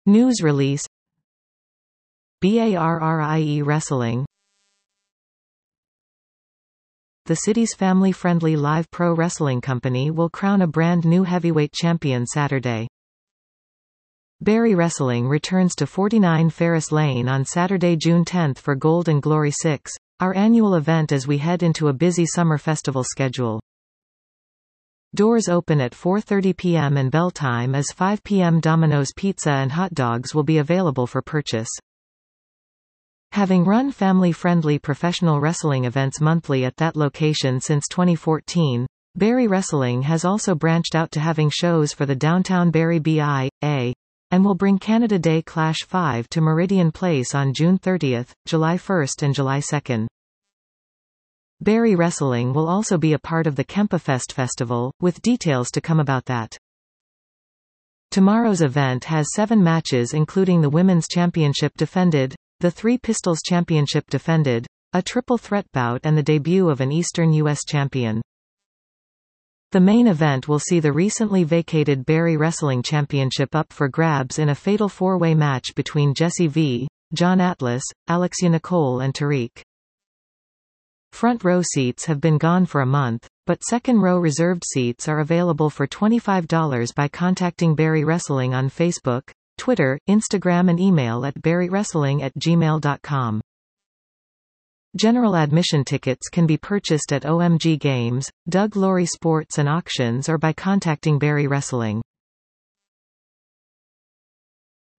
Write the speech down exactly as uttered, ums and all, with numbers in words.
News release. BARRIE Wrestling. The city's family-friendly live pro wrestling company will crown a brand new heavyweight champion Saturday. Barrie Wrestling returns to forty-nine Ferris Lane on Saturday, June tenth for Gold and Glory six, our annual event as we head into a busy summer festival schedule. Doors open at four thirty p m and bell time is five p m Domino's Pizza and hot dogs will be available for purchase. Having run family-friendly professional wrestling events monthly at that location since twenty fourteen, Barrie Wrestling has also branched out to having shows for the downtown Barrie B I A, and will bring Canada Day Clash five to Meridian Place on June thirtieth, July first and July second. Barrie Wrestling will also be a part of the KempaFest Festival, with details to come about that. Tomorrow's event has seven matches including the Women's Championship defended, the Three Pistols Championship defended, a triple threat bout and the debut of an Eastern U S champion. The main event will see the recently vacated Barrie Wrestling Championship up for grabs in a fatal four-way match between Jesse V, John Atlas, Alexia Nicole and Tariq. Front row seats have been gone for a month, but second row reserved seats are available for twenty-five dollars by contacting Barrie Wrestling on Facebook, Twitter, Instagram and email at barriewrestling at gmail dot com. General admission tickets can be purchased at O M G Games, Doug Laurie Sports and Auctions or by contacting Barrie Wrestling.